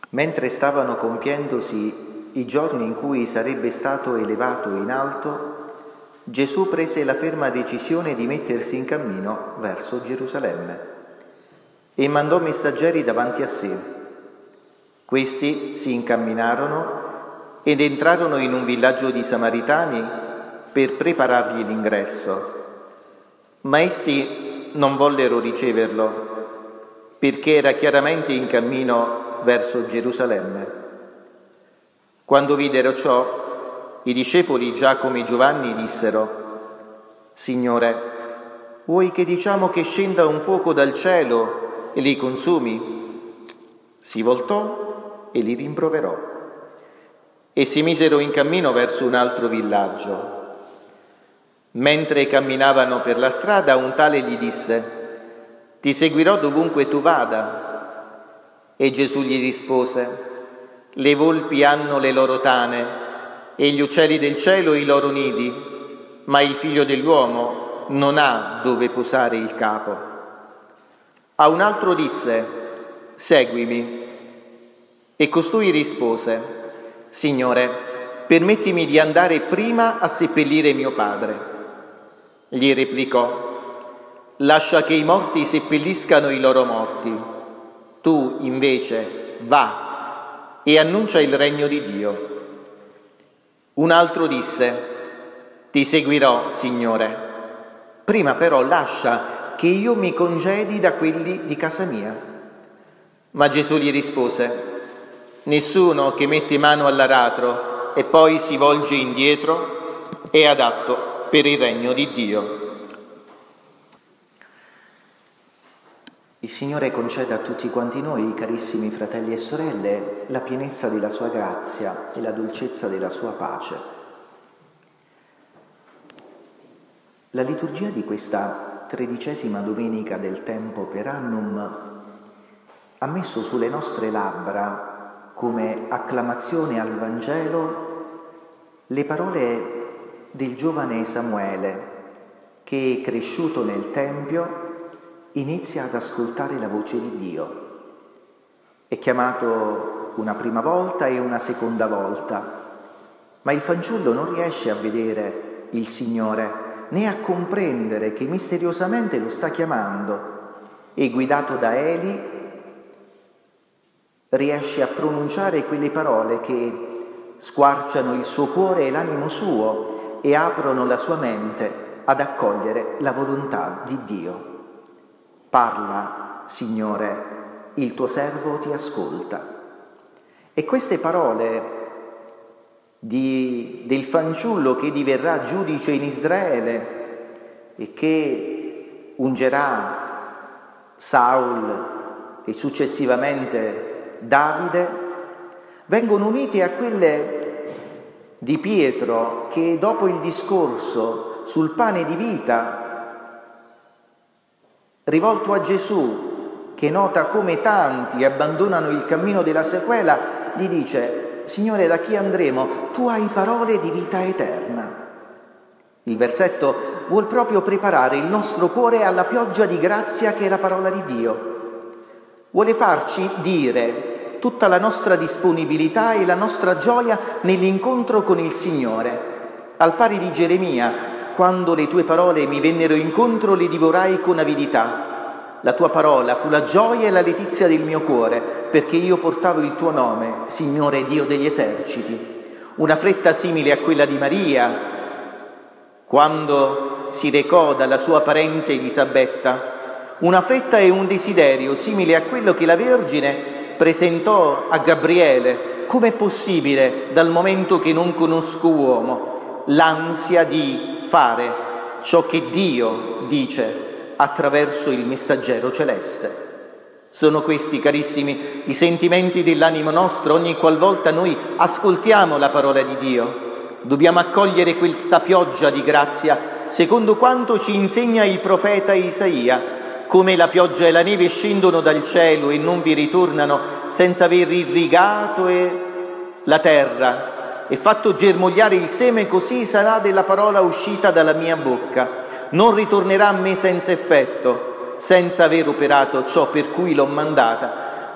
Mentre stavano compiendosi i giorni in cui sarebbe stato elevato in alto, Gesù prese la ferma decisione di mettersi in cammino verso Gerusalemme e mandò messaggeri davanti a sé. Questi si incamminarono ed entrarono in un villaggio di Samaritani per preparargli l'ingresso. Ma essi non vollero riceverlo, perché era chiaramente in cammino verso Gerusalemme. Quando videro ciò, i discepoli Giacomo e Giovanni dissero: «Signore, vuoi che diciamo che scenda un fuoco dal cielo e li consumi?» Si voltò e li rimproverò. E si misero in cammino verso un altro villaggio. Mentre camminavano per la strada, un tale gli disse: «Ti seguirò dovunque tu vada». E Gesù gli rispose: «Le volpi hanno le loro tane e gli uccelli del cielo i loro nidi, ma il Figlio dell'uomo non ha dove posare il capo». A un altro disse: «Seguimi». E costui rispose: «Signore, permettimi di andare prima a seppellire mio padre». Gli replicò: «Lascia che i morti seppelliscano i loro morti. Tu invece va e annuncia il regno di Dio». Un altro disse: «Ti seguirò, Signore. Prima però lascia che io mi congedi da quelli di casa mia». Ma Gesù gli rispose: «Nessuno che mette mano all'aratro e poi si volge indietro è adatto per il regno di Dio». Il Signore conceda a tutti quanti noi, carissimi fratelli e sorelle, la pienezza della sua grazia e la dolcezza della sua pace. La liturgia di questa 13ª domenica del tempo per annum ha messo sulle nostre labbra, come acclamazione al Vangelo, le parole del giovane Samuele che, cresciuto nel Tempio, inizia ad ascoltare la voce di Dio. È chiamato una prima volta e una seconda volta, ma il fanciullo non riesce a vedere il Signore né a comprendere che misteriosamente lo sta chiamando, e guidato da Eli riesce a pronunciare quelle parole che squarciano il suo cuore e l'animo suo e aprono la sua mente ad accogliere la volontà di Dio. «Parla, Signore, il tuo servo ti ascolta». E queste parole del fanciullo che diverrà giudice in Israele e che ungerà Saul e successivamente Davide, vengono unite a quelle di Pietro che, dopo il discorso sul pane di vita rivolto a Gesù, che nota come tanti abbandonano il cammino della sequela, gli dice: «Signore, da chi andremo? Tu hai parole di vita eterna». Il versetto vuol proprio preparare il nostro cuore alla pioggia di grazia che è la parola di Dio. Vuole farci dire tutta la nostra disponibilità e la nostra gioia nell'incontro con il Signore. Al pari di Geremia: «Quando le tue parole mi vennero incontro, le divorai con avidità. La tua parola fu la gioia e la letizia del mio cuore, perché io portavo il tuo nome, Signore Dio degli eserciti». Una fretta simile a quella di Maria, quando si recò dalla sua parente Elisabetta. Una fretta e un desiderio simile a quello che la Vergine presentò a Gabriele. Com'è possibile, dal momento che non conosco uomo? L'ansia di fare ciò che Dio dice attraverso il messaggero celeste. Sono questi, carissimi, i sentimenti dell'animo nostro ogni qualvolta noi ascoltiamo la parola di Dio. Dobbiamo accogliere questa pioggia di grazia secondo quanto ci insegna il profeta Isaia. Come la pioggia e la neve scendono dal cielo e non vi ritornano senza aver irrigato la terra e fatto germogliare il seme, così sarà della parola uscita dalla mia bocca. Non ritornerà a me senza effetto, senza aver operato ciò per cui l'ho mandata.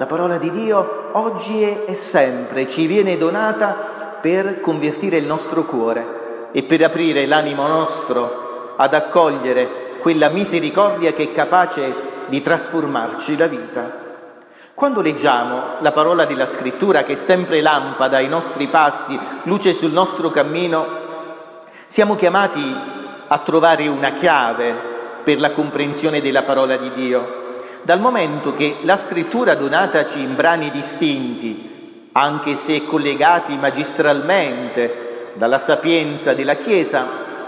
la parola di Dio oggi e sempre ci viene donata per convertire il nostro cuore e per aprire l'animo nostro ad accogliere quella misericordia che è capace di trasformarci la vita. Quando leggiamo la parola della Scrittura, che è sempre lampada ai nostri passi, luce sul nostro cammino, siamo chiamati a trovare una chiave per la comprensione della parola di Dio. Dal momento che la Scrittura, donataci in brani distinti, anche se collegati magistralmente dalla sapienza della Chiesa,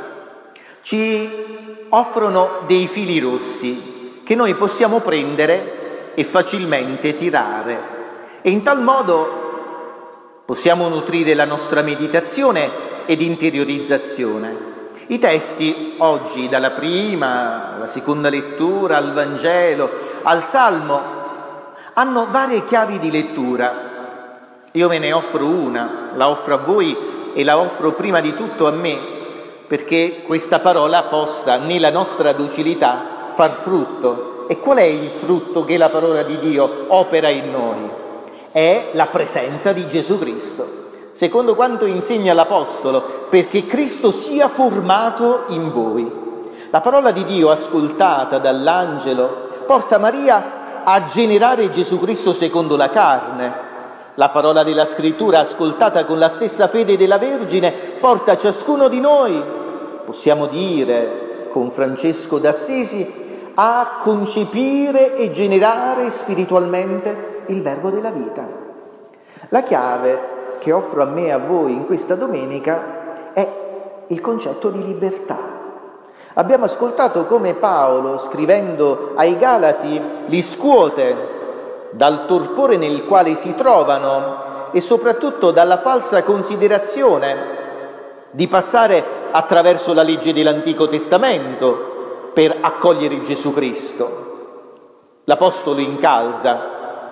ci offrono dei fili rossi che noi possiamo prendere e facilmente tirare, e in tal modo possiamo nutrire la nostra meditazione ed interiorizzazione. I testi oggi, dalla prima alla seconda lettura, al Vangelo, al Salmo, hanno varie chiavi di lettura. Io ve ne offro una, la offro a voi e la offro prima di tutto a me, perché questa parola possa nella nostra docilità far frutto. E qual è il frutto che la parola di Dio opera in noi? È la presenza di Gesù Cristo. Secondo quanto insegna l'Apostolo, perché Cristo sia formato in voi. La parola di Dio ascoltata dall'angelo porta Maria a generare Gesù Cristo secondo la carne. La parola della Scrittura ascoltata con la stessa fede della Vergine porta ciascuno di noi, possiamo dire con Francesco d'Assisi, a concepire e generare spiritualmente il verbo della vita. La chiave che offro a me e a voi in questa domenica è il concetto di libertà. Abbiamo ascoltato come Paolo, scrivendo ai Galati, li scuote dal torpore nel quale si trovano e soprattutto dalla falsa considerazione di passare attraverso la legge dell'Antico Testamento per accogliere Gesù Cristo. L'Apostolo incalza: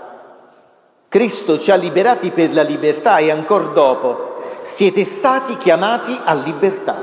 Cristo ci ha liberati per la libertà, e ancora dopo: siete stati chiamati a libertà.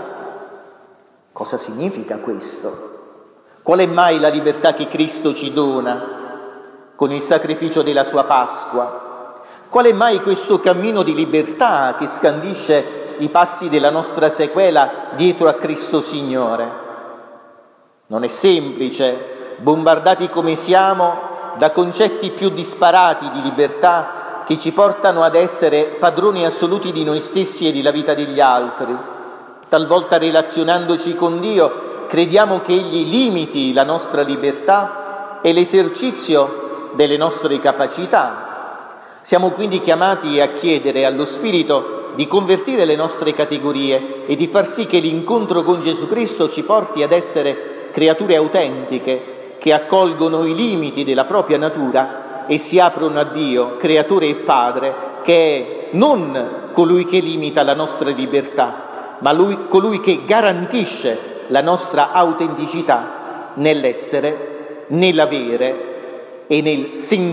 Cosa significa questo? Qual è mai la libertà che Cristo ci dona con il sacrificio della sua Pasqua? Qual è mai questo cammino di libertà che scandisce i passi della nostra sequela dietro a Cristo Signore? Non è semplice, bombardati come siamo da concetti più disparati di libertà che ci portano ad essere padroni assoluti di noi stessi e della vita degli altri. Talvolta, relazionandoci con Dio, crediamo che Egli limiti la nostra libertà e l'esercizio delle nostre capacità. Siamo quindi chiamati a chiedere allo Spirito di convertire le nostre categorie e di far sì che l'incontro con Gesù Cristo ci porti ad essere creature autentiche che accolgono i limiti della propria natura e si aprono a Dio, creatore e Padre, che è non colui che limita la nostra libertà, ma colui che garantisce la nostra autenticità nell'essere, nell'avere e nel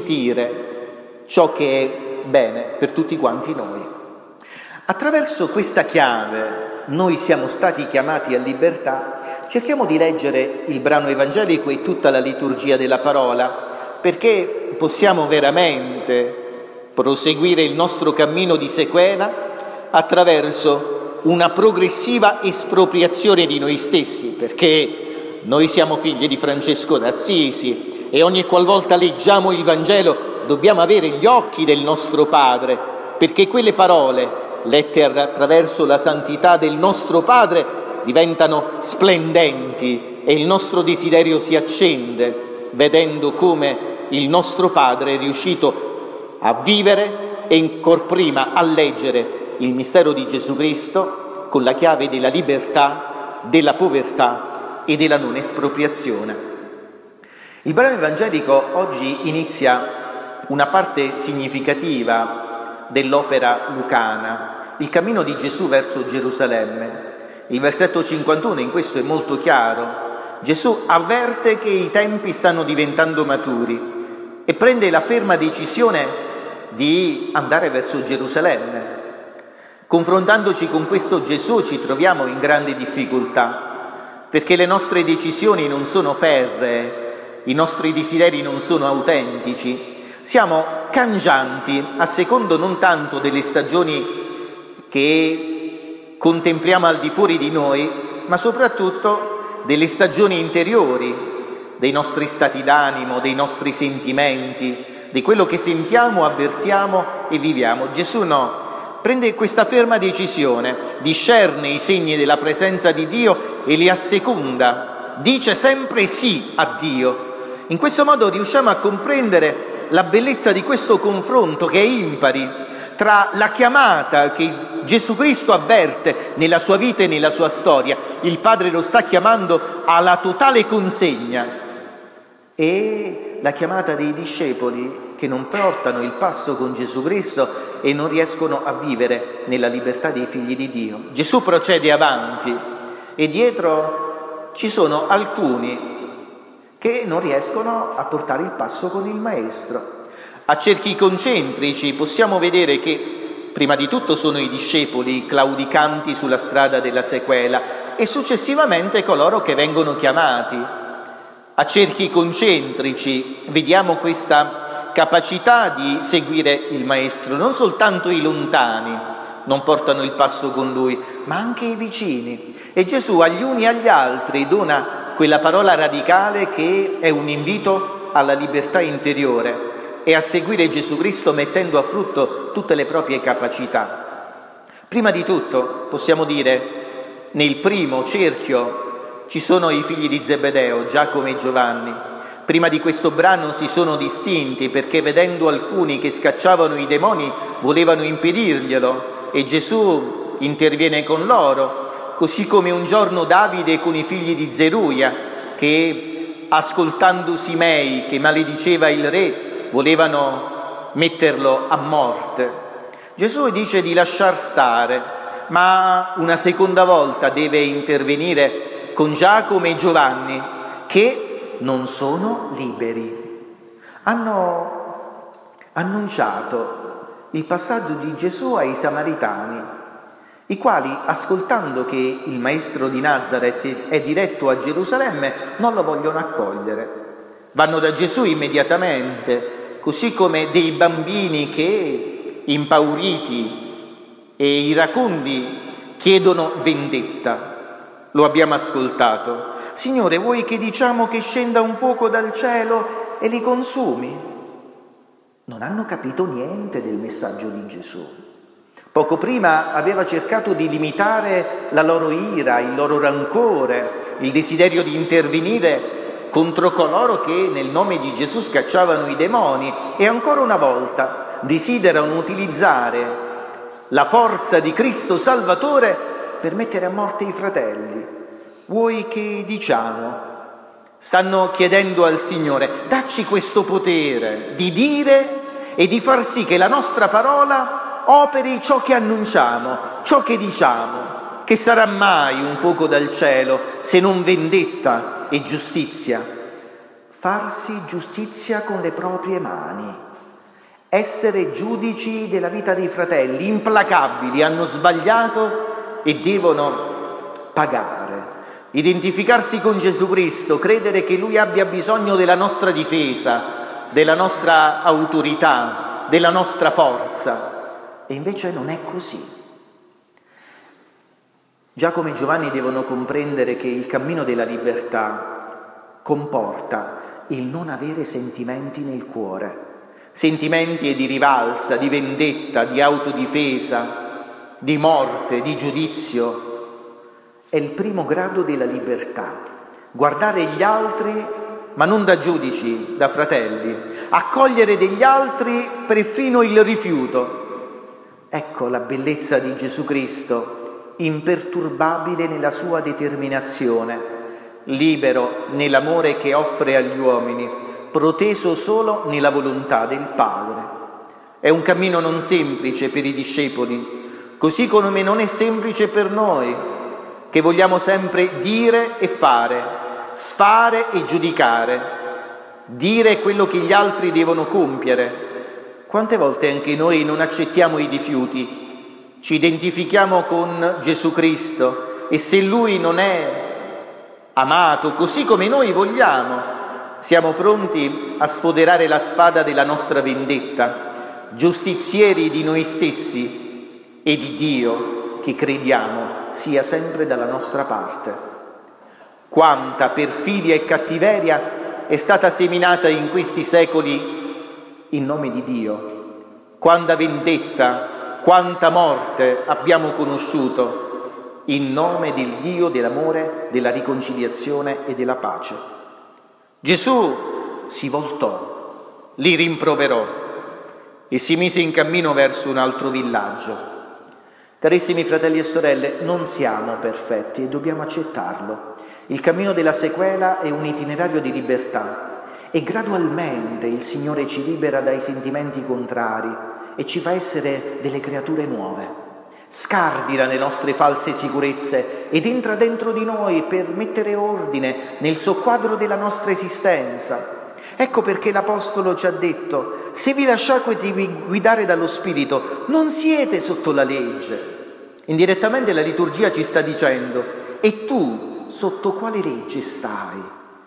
sentire ciò che è bene per tutti quanti noi. Attraverso questa chiave noi siamo stati chiamati a libertà. Cerchiamo di leggere il brano evangelico e tutta la liturgia della parola, perché possiamo veramente proseguire il nostro cammino di sequela attraverso una progressiva espropriazione di noi stessi, perché noi siamo figli di Francesco d'Assisi e ogni qualvolta leggiamo il Vangelo dobbiamo avere gli occhi del nostro Padre, perché quelle parole lette attraverso la santità del nostro Padre diventano splendenti e il nostro desiderio si accende vedendo come il nostro Padre è riuscito a vivere e ancor prima a leggere il mistero di Gesù Cristo con la chiave della libertà, della povertà e della non espropriazione. Il brano evangelico oggi inizia una parte significativa dell'opera lucana, il cammino di Gesù verso Gerusalemme. Il versetto 51 in questo è molto chiaro. Gesù avverte che i tempi stanno diventando maturi e prende la ferma decisione di andare verso Gerusalemme. Confrontandoci con questo Gesù ci troviamo in grande difficoltà, perché le nostre decisioni non sono ferree, i nostri desideri non sono autentici. Siamo cangianti a secondo non tanto delle stagioni che contempliamo al di fuori di noi, ma soprattutto delle stagioni interiori, dei nostri stati d'animo, dei nostri sentimenti, di quello che sentiamo, avvertiamo e viviamo. Gesù no, prende questa ferma decisione, discerne i segni della presenza di Dio e li asseconda, dice sempre sì a Dio. In questo modo riusciamo a comprendere la bellezza di questo confronto che è impari tra la chiamata che Gesù Cristo avverte nella sua vita e nella sua storia. Il Padre lo sta chiamando alla totale consegna, e la chiamata dei discepoli che non portano il passo con Gesù Cristo e non riescono a vivere nella libertà dei figli di Dio. Gesù procede avanti e dietro ci sono alcuni che non riescono a portare il passo con il Maestro. A cerchi concentrici possiamo vedere che prima di tutto sono i discepoli claudicanti sulla strada della sequela e successivamente coloro che vengono chiamati. A cerchi concentrici vediamo questa capacità di seguire il Maestro. Non soltanto i lontani non portano il passo con Lui, ma anche i vicini. E Gesù agli uni e agli altri dona quella parola radicale che è un invito alla libertà interiore e a seguire Gesù Cristo mettendo a frutto tutte le proprie capacità. Prima di tutto possiamo dire, nel primo cerchio ci sono i figli di Zebedeo, Giacomo e Giovanni. Prima di questo brano si sono distinti perché vedendo alcuni che scacciavano i demoni volevano impedirglielo e Gesù interviene con loro, così come un giorno Davide con i figli di Zeruia che ascoltando Simei che malediceva il re volevano metterlo a morte. Gesù dice di lasciar stare, ma una seconda volta deve intervenire con Giacomo e Giovanni, che non sono liberi. Hanno annunciato il passaggio di Gesù ai Samaritani, i quali, ascoltando che il Maestro di Nazaret è diretto a Gerusalemme, non lo vogliono accogliere. Vanno da Gesù immediatamente, così come dei bambini che, impauriti e iracondi, chiedono vendetta. Lo abbiamo ascoltato. Signore, vuoi che diciamo che scenda un fuoco dal cielo e li consumi? Non hanno capito niente del messaggio di Gesù. Poco prima aveva cercato di limitare la loro ira, il loro rancore, il desiderio di intervenire contro coloro che nel nome di Gesù scacciavano i demoni e ancora una volta desiderano utilizzare la forza di Cristo Salvatore per mettere a morte i fratelli. Vuoi che diciamo? Stanno chiedendo al Signore, dacci questo potere di dire e di far sì che la nostra parola operi ciò che annunciamo, ciò che diciamo, che sarà mai un fuoco dal cielo se non vendetta e giustizia. Farsi giustizia con le proprie mani, essere giudici della vita dei fratelli, implacabili, hanno sbagliato e devono pagare, identificarsi con Gesù Cristo, credere che Lui abbia bisogno della nostra difesa, della nostra autorità, della nostra forza. E invece non è così. Giacomo e Giovanni devono comprendere che il cammino della libertà comporta il non avere sentimenti nel cuore, sentimenti di rivalsa, di vendetta, di autodifesa, di morte, di giudizio. È il primo grado della libertà. Guardare gli altri, ma non da giudici, da fratelli. Accogliere degli altri perfino il rifiuto. Ecco la bellezza di Gesù Cristo, imperturbabile nella sua determinazione, libero nell'amore che offre agli uomini, proteso solo nella volontà del Padre. È un cammino non semplice per i discepoli, così come non è semplice per noi, che vogliamo sempre dire e fare, sfare e giudicare, dire quello che gli altri devono compiere. Quante volte anche noi non accettiamo i rifiuti, ci identifichiamo con Gesù Cristo e se Lui non è amato così come noi vogliamo, siamo pronti a sfoderare la spada della nostra vendetta, giustizieri di noi stessi e di Dio che crediamo sia sempre dalla nostra parte. Quanta perfidia e cattiveria è stata seminata in questi secoli in nome di Dio, quanta vendetta, quanta morte abbiamo conosciuto in nome del Dio dell'amore, della riconciliazione e della pace. Gesù si voltò, li rimproverò e si mise in cammino verso un altro villaggio. Carissimi fratelli e sorelle, non siamo perfetti e dobbiamo accettarlo. Il cammino della sequela è un itinerario di libertà e gradualmente il Signore ci libera dai sentimenti contrari e ci fa essere delle creature nuove. Scardina le nostre false sicurezze ed entra dentro di noi per mettere ordine nel soqquadro della nostra esistenza. Ecco perché l'Apostolo ci ha detto: se vi lasciate guidare dallo Spirito, non siete sotto la legge. Indirettamente la liturgia ci sta dicendo: e tu sotto quale legge stai?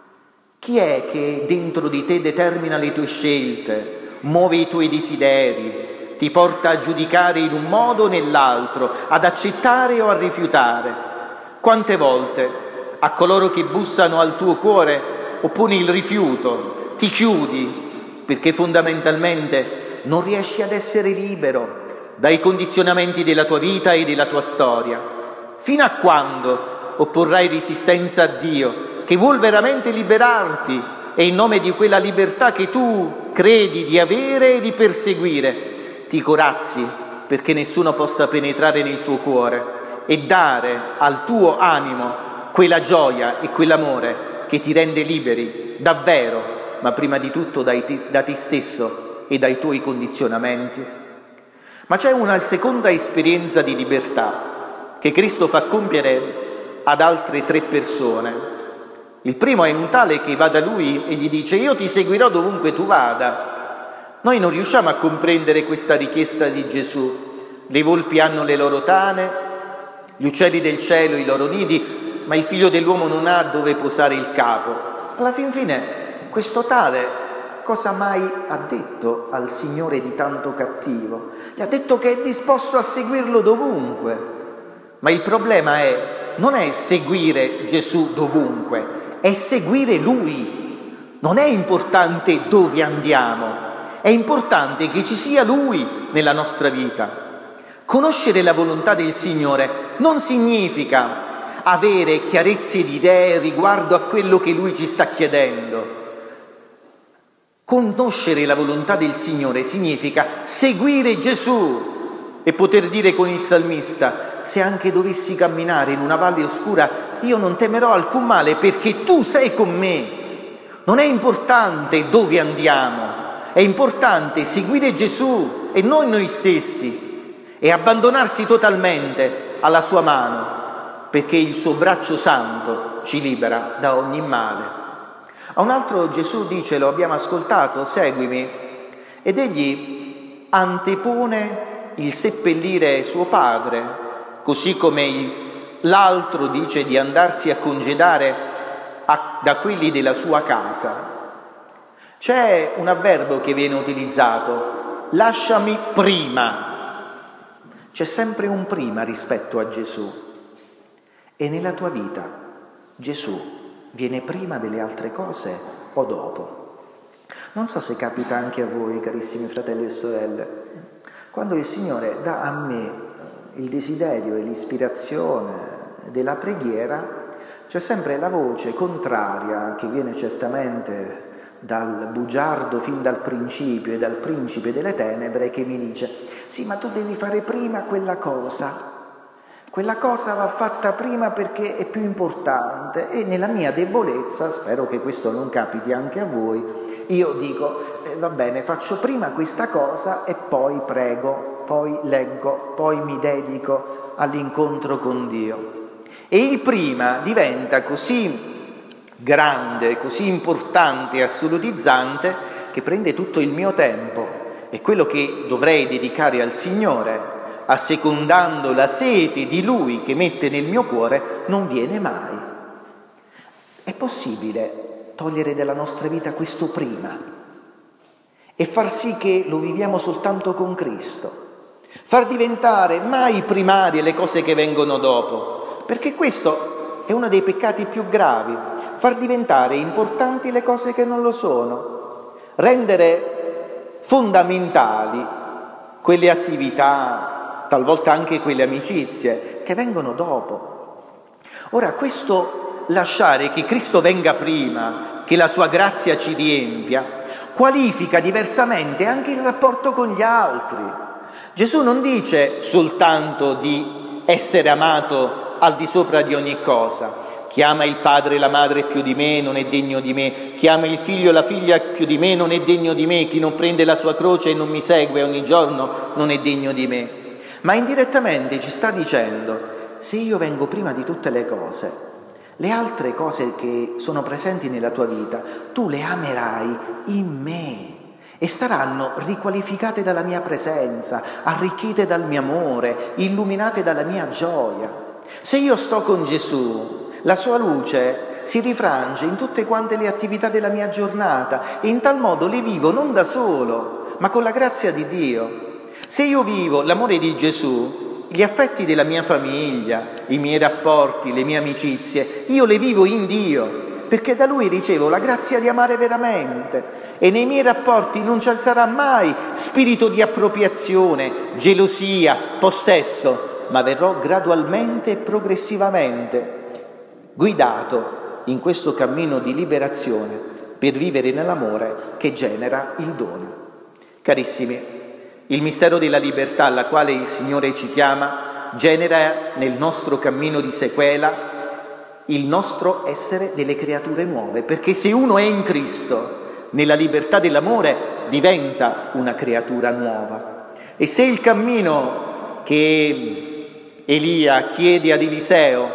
Chi è che dentro di te determina le tue scelte, muove i tuoi desideri, ti porta a giudicare in un modo o nell'altro, ad accettare o a rifiutare? Quante volte a coloro che bussano al tuo cuore opponi il rifiuto, ti chiudi perché fondamentalmente non riesci ad essere libero dai condizionamenti della tua vita e della tua storia? Fino a quando opporrai resistenza a Dio, che vuol veramente liberarti e in nome di quella libertà che tu credi di avere e di perseguire ti corazzi perché nessuno possa penetrare nel tuo cuore e dare al tuo animo quella gioia e quell'amore che ti rende liberi davvero, ma prima di tutto da te stesso e dai tuoi condizionamenti. Ma c'è una seconda esperienza di libertà che Cristo fa compiere ad altre 3 persone. Il primo è un tale che va da lui e gli dice: io ti seguirò dovunque tu vada. Noi non riusciamo a comprendere questa richiesta di Gesù. Le volpi hanno le loro tane, gli uccelli del cielo i loro nidi, ma il figlio dell'uomo non ha dove posare il capo. Alla fin fine, questo tale cosa mai ha detto al Signore di tanto cattivo? Gli ha detto che è disposto a seguirlo dovunque. Ma il problema non è seguire Gesù dovunque, è seguire Lui. Non è importante dove andiamo, è importante che ci sia Lui nella nostra vita. Conoscere la volontà del Signore non significa avere chiarezze di idee riguardo a quello che Lui ci sta chiedendo. Conoscere la volontà del Signore significa seguire Gesù e poter dire con il salmista: se anche dovessi camminare in una valle oscura, io non temerò alcun male perché tu sei con me. Non è importante dove andiamo, è importante seguire Gesù e non noi stessi e abbandonarsi totalmente alla sua mano, perché il suo braccio santo ci libera da ogni male. A un altro Gesù dice, lo abbiamo ascoltato: seguimi, ed egli antepone il seppellire suo padre, così come l'altro dice di andarsi a congedare da quelli della sua casa. C'è un avverbio che viene utilizzato: lasciami prima. C'è sempre un prima rispetto a Gesù. E nella tua vita Gesù viene prima delle altre cose o dopo? Non so se capita anche a voi, carissimi fratelli e sorelle, quando il Signore dà a me il desiderio e l'ispirazione della preghiera, c'è sempre la voce contraria che viene certamente dal bugiardo fin dal principio e dal principe delle tenebre, che mi dice: sì, ma tu devi fare prima quella cosa va fatta prima perché è più importante. E nella mia debolezza, spero che questo non capiti anche a voi, io dico va bene, faccio prima questa cosa e poi prego, poi leggo, poi mi dedico all'incontro con Dio. E il prima diventa così grande, così importante e assolutizzante che prende tutto il mio tempo, e quello che dovrei dedicare al Signore, assecondando la sete di Lui che mette nel mio cuore, non viene mai. È possibile togliere dalla nostra vita questo prima e far sì che lo viviamo soltanto con Cristo, far diventare mai primarie le cose che vengono dopo, perché questo è uno dei peccati più gravi, far diventare importanti le cose che non lo sono, rendere fondamentali quelle attività, talvolta anche quelle amicizie, che vengono dopo. Ora, questo lasciare che Cristo venga prima, che la sua grazia ci riempia, qualifica diversamente anche il rapporto con gli altri. Gesù non dice soltanto di essere amato al di sopra di ogni cosa. Chi ama il padre e la madre più di me non è degno di me, chi ama il figlio e la figlia più di me non è degno di me, chi non prende la sua croce e non mi segue ogni giorno non è degno di me. Ma indirettamente ci sta dicendo: se io vengo prima di tutte le cose, le altre cose che sono presenti nella tua vita, tu le amerai in me e saranno riqualificate dalla mia presenza, arricchite dal mio amore, illuminate dalla mia gioia. Se io sto con Gesù, la sua luce si rifrange in tutte quante le attività della mia giornata e in tal modo le vivo non da solo, ma con la grazia di Dio. Se io vivo l'amore di Gesù, gli affetti della mia famiglia, i miei rapporti, le mie amicizie, io le vivo in Dio, perché da Lui ricevo la grazia di amare veramente e nei miei rapporti non ci sarà mai spirito di appropriazione, gelosia, possesso, ma verrò gradualmente e progressivamente guidato in questo cammino di liberazione per vivere nell'amore che genera il dono. Carissimi, il mistero della libertà alla quale il Signore ci chiama genera nel nostro cammino di sequela il nostro essere delle creature nuove, perché se uno è in Cristo, nella libertà dell'amore diventa una creatura nuova. E se il cammino che Elia chiede ad Eliseo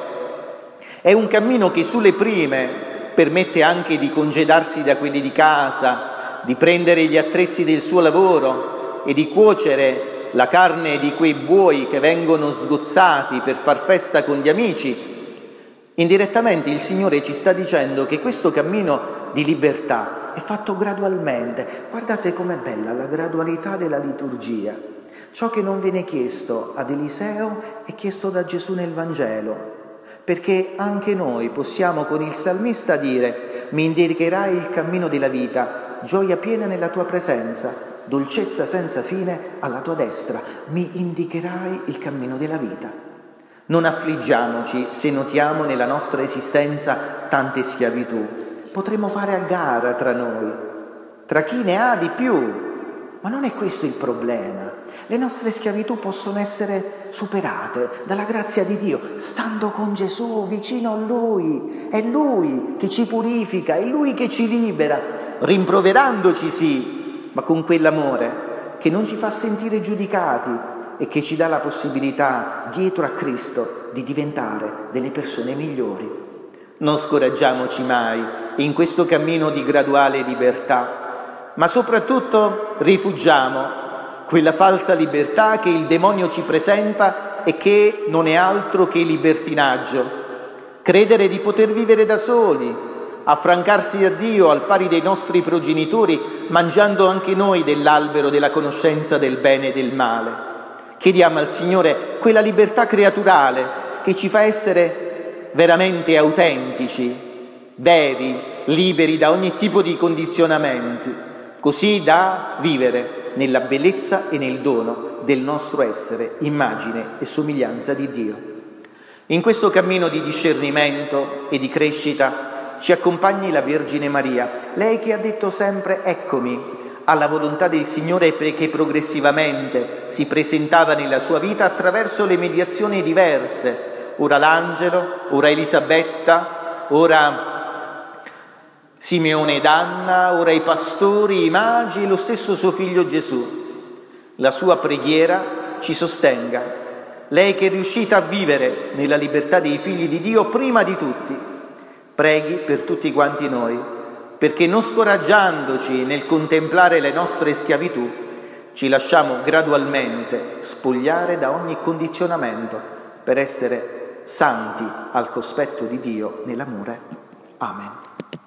è un cammino che sulle prime permette anche di congedarsi da quelli di casa, di prendere gli attrezzi del suo lavoro e di cuocere la carne di quei buoi che vengono sgozzati per far festa con gli amici, indirettamente il Signore ci sta dicendo che questo cammino di libertà è fatto gradualmente. Guardate com'è bella la gradualità della liturgia. Ciò che non viene chiesto ad Eliseo è chiesto da Gesù nel Vangelo, perché anche noi possiamo con il salmista dire: mi indicherai il cammino della vita, gioia piena nella tua presenza, dolcezza senza fine alla tua destra, mi indicherai il cammino della vita. Non affliggiamoci se notiamo nella nostra esistenza tante schiavitù. Potremmo fare a gara tra noi, tra chi ne ha di più, ma non è questo il problema. Le nostre schiavitù possono essere superate dalla grazia di Dio, stando con Gesù, vicino a Lui. È Lui che ci purifica, è Lui che ci libera, rimproverandoci sì, ma con quell'amore che non ci fa sentire giudicati e che ci dà la possibilità, dietro a Cristo, di diventare delle persone migliori. Non scoraggiamoci mai in questo cammino di graduale libertà, ma soprattutto rifugiamo quella falsa libertà che il demonio ci presenta e che non è altro che libertinaggio. Credere di poter vivere da soli, affrancarsi da Dio al pari dei nostri progenitori, mangiando anche noi dell'albero della conoscenza del bene e del male. Chiediamo al Signore quella libertà creaturale che ci fa essere veramente autentici, veri, liberi da ogni tipo di condizionamenti, così da vivere nella bellezza e nel dono del nostro essere, immagine e somiglianza di Dio. In questo cammino di discernimento e di crescita ci accompagni la Vergine Maria, lei che ha detto sempre eccomi, alla volontà del Signore, perché progressivamente si presentava nella sua vita attraverso le mediazioni diverse, ora l'angelo, ora Elisabetta, ora Simeone ed Anna, ora i pastori, i magi e lo stesso suo figlio Gesù. La sua preghiera ci sostenga, lei che è riuscita a vivere nella libertà dei figli di Dio prima di tutti. Preghi per tutti quanti noi, perché non scoraggiandoci nel contemplare le nostre schiavitù, ci lasciamo gradualmente spogliare da ogni condizionamento per essere santi al cospetto di Dio nell'amore. Amen.